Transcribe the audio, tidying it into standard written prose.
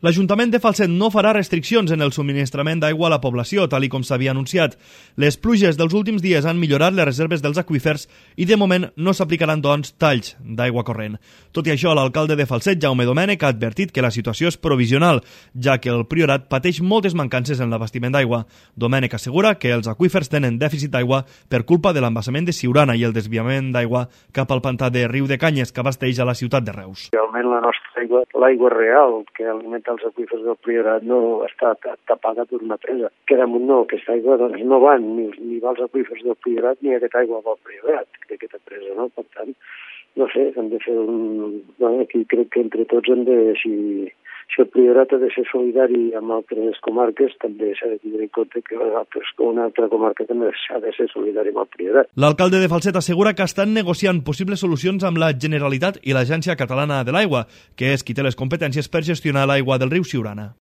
L'Ajuntament de Falset no farà restriccions en el subministrament d'aigua a la població, tal com s'havia anunciat. Les pluges dels últims dies han millorat les reserves dels aqüífers i de moment no s'aplicaran, doncs, talls d'aigua corrent. Tot i això, l'alcalde de Falset, Jaume Domènech, ha advertit que la situació és provisional, ja que el Priorat pateix moltes mancances en l'abastiment d'aigua. Domènech assegura que els aqüífers tenen dèficit d'aigua per culpa de l'embassament de Siurana i el desviament d'aigua cap al pantà de Riu de Canyes, que abasteix a la ciutat de Reus. Realment la nostra aigua, l'aigua real que alimenta els aqüífers del Priorat, no està tapada per una presa. Que damunt no, aquesta aigua doncs, no van ni va als aqüífers del Priorat ni aquesta aigua va al Priorat, d'aquesta presa, no? Per tant, no sé, hem de fer un... Bueno, aquí crec que entre tots hem de... Si el Priorat ha de ser solidari amb altres comarques, també s'ha de tenir en compte que una altra comarca també s'ha de ser solidari amb el Priorat. L'alcalde de Falset assegura que estan negociant possibles solucions amb la Generalitat i l'Agència Catalana de l'Aigua, que és qui té les competències per gestionar l'aigua del riu Siurana.